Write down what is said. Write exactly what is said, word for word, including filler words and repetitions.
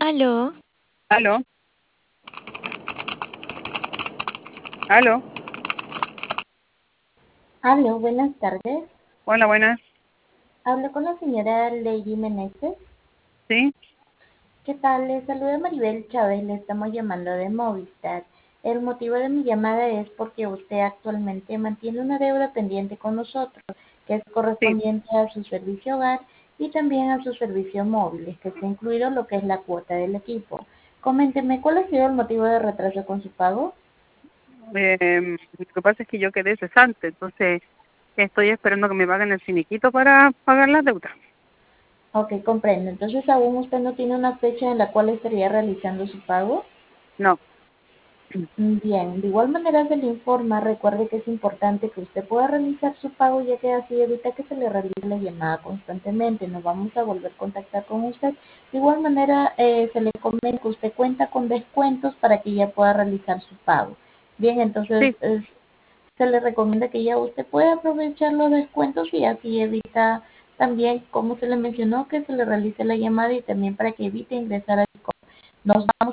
Aló, Aló, aló, Aló, buenas tardes. hola, buenas, Hablo con la señora Lady Meneses. sí, ¿Qué tal? Le saluda Maribel Chávez, le estamos llamando de Movistar. El motivo de mi llamada es porque usted actualmente mantiene una deuda pendiente con nosotros, que es sí. correspondiente a su servicio hogar y también a sus servicios móviles, que está incluido lo que es la cuota del equipo. Coménteme, ¿cuál ha sido el motivo de retraso con su pago? Eh, lo que pasa es que yo quedé cesante, entonces estoy esperando que me paguen el finiquito para pagar las deudas. Ok, comprendo. Entonces, ¿aún usted no tiene una fecha en la cual estaría realizando su pago? No, Bien, de igual manera se le informa, recuerde que es importante que usted pueda realizar su pago ya que así evita que se le realice la llamada constantemente, nos vamos a volver a contactar con usted. De igual manera eh, se le comenta que usted cuenta con descuentos para que ya pueda realizar su pago. Bien, entonces sí, es- se le recomienda que ya usted pueda aprovechar los descuentos y así evita también, como se le mencionó, que se le realice la llamada y también para que evite ingresar al... Nos vamos